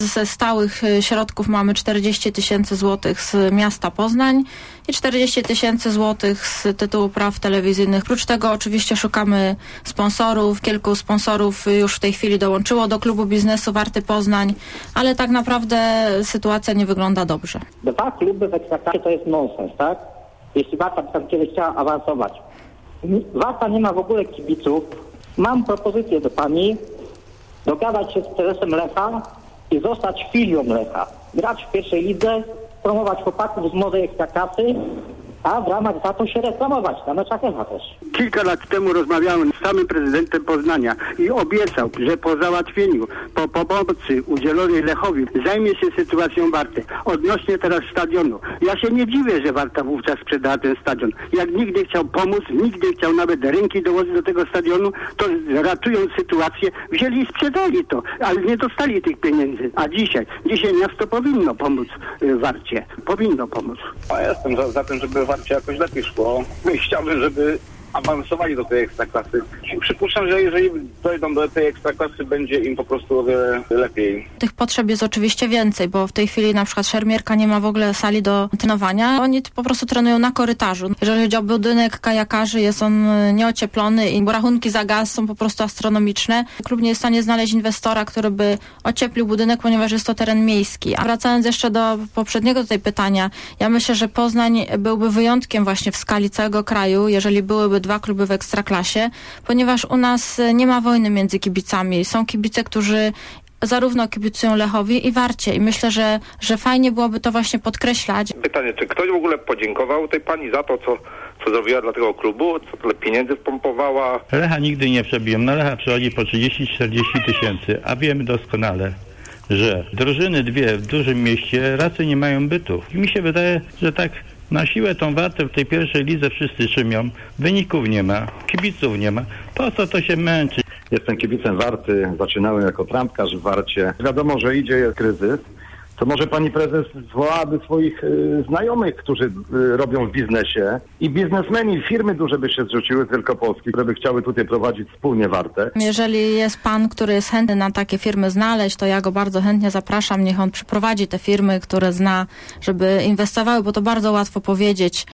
Ze stałych środków mamy 40 000 złotych z miasta Poznań i 40 000 złotych z tytułu praw telewizyjnych. Prócz tego oczywiście szukamy sponsorów. Kilku sponsorów już w tej chwili dołączyło do klubu biznesu Warty Poznań, ale tak naprawdę sytuacja nie wygląda dobrze. 2 kluby w Ekstraklasie to jest nonsens, tak? Jeśli Warta by tam kiedyś chciała awansować. Warta nie ma w ogóle kibiców. Mam propozycję do pani, dogadać się z prezesem Lecha i zostać filią Lecha. Grać w pierwszej lidze, promować chłopaków z młodej Ekstraklasy, a w ramach za to się reklamować na meczach Lecha też. Kilka lat temu rozmawiałem z samym prezydentem Poznania i obiecał, że po załatwieniu, po pomocy udzielonej Lechowi zajmie się sytuacją Warty. Odnośnie teraz stadionu. Ja się nie dziwię, że Warta wówczas sprzedała ten stadion. Jak nigdy chciał pomóc, nigdy chciał nawet ręki dołożyć do tego stadionu, to ratując sytuację, wzięli i sprzedali to, ale nie dostali tych pieniędzy. A dzisiaj miasto powinno pomóc Warcie. Powinno pomóc. Ja jestem za tym, żeby Warcie jakoś lepiej szło. Chciałbym, żeby awansowali do tej Ekstraklasy. Przypuszczam, że jeżeli dojdą do tej Ekstraklasy, będzie im po prostu o wiele lepiej. Tych potrzeb jest oczywiście więcej, bo w tej chwili na przykład Szermierka nie ma w ogóle sali do trenowania. Oni po prostu trenują na korytarzu. Jeżeli chodzi o budynek kajakarzy, jest on nieocieplony i rachunki za gaz są po prostu astronomiczne. Klub nie jest w stanie znaleźć inwestora, który by ocieplił budynek, ponieważ jest to teren miejski. A wracając jeszcze do poprzedniego tutaj pytania, ja myślę, że Poznań byłby wyjątkiem właśnie w skali całego kraju, jeżeli byłyby 2 kluby w Ekstraklasie, ponieważ u nas nie ma wojny między kibicami. Są kibice, którzy zarówno kibicują Lechowi i Warcie i myślę, że fajnie byłoby to właśnie podkreślać. Pytanie, czy ktoś w ogóle podziękował tej pani za to, co zrobiła dla tego klubu, co tyle pieniędzy wpompowała? Lecha nigdy nie przebiłem. Na Lecha przychodzi po 30-40 tysięcy, a wiemy doskonale, że drużyny 2 w dużym mieście raczej nie mają bytów. I mi się wydaje, że tak na siłę tą Wartę w tej pierwszej lidze wszyscy szymią. Wyników nie ma, kibiców nie ma. Po co to się męczy? Jestem kibicem Warty, zaczynałem jako trampkarz w Warcie. Wiadomo, że jest kryzys. To może pani prezes zwołałaby swoich znajomych, którzy robią w biznesie i biznesmeni, firmy duże by się zrzuciły, tylko polskie, które by chciały tutaj prowadzić wspólnie Wartę. Jeżeli jest pan, który jest chętny na takie firmy znaleźć, to ja go bardzo chętnie zapraszam. Niech on przyprowadzi te firmy, które zna, żeby inwestowały, bo to bardzo łatwo powiedzieć.